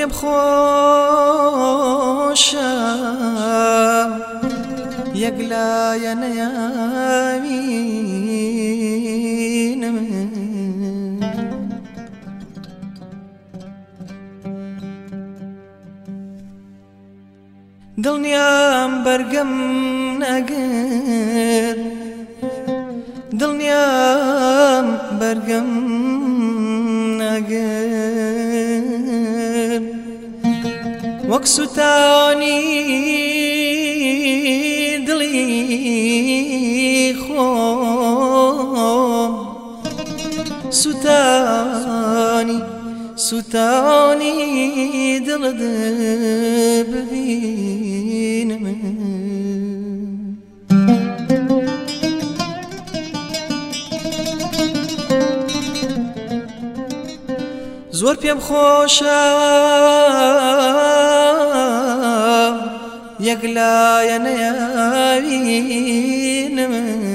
پێم خۆشە یەک لایە نەیاوینم دڵنیام بەرگەم نەگەر دڵنیام بەرگەم نەگەر وەک سوتانی دڵی خۆم سوتانی دڵت ببینم زۆر پێم خۆشە یەک لایە نەیاوینم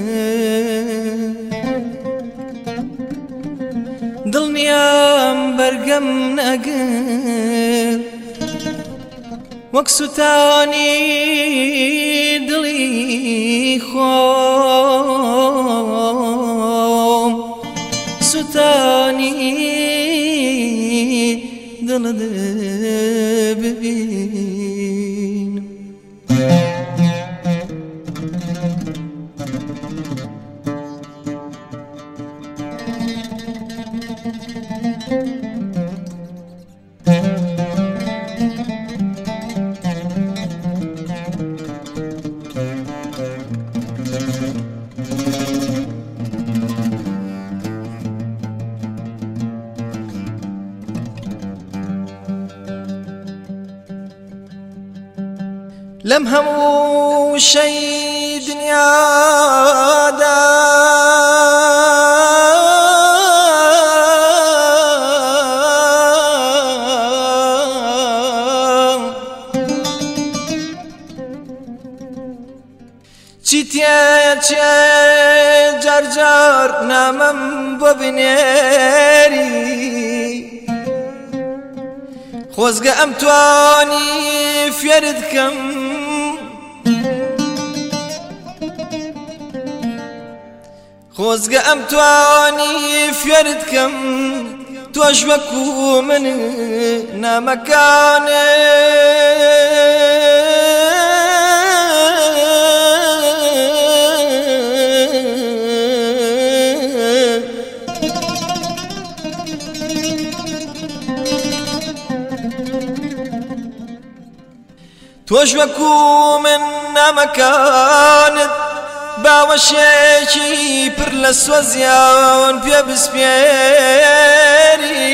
دڵنیام بەرگەم نەگەر وەک سوتانی دڵی خۆم سوتانی دڵت ببینم لەم هەموو شەی دنیادا چیتیە جار جار نامەم بۆ بنێری خۆزگە ئەم توانی فێرت کەم خۆزگە ئەم توانی فێرت کەم تۆش وەکو من نامەکانێ تۆش وەکو من نامەکانت باوەشێکی پر لە سۆزیان پێ بسپێری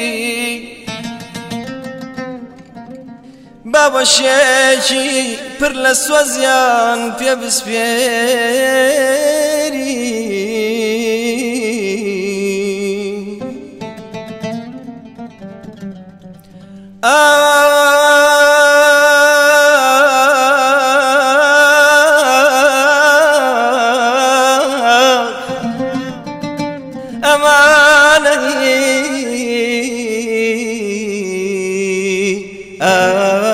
باوەشێکی پر لە سۆزیان پێ بسپێری أماني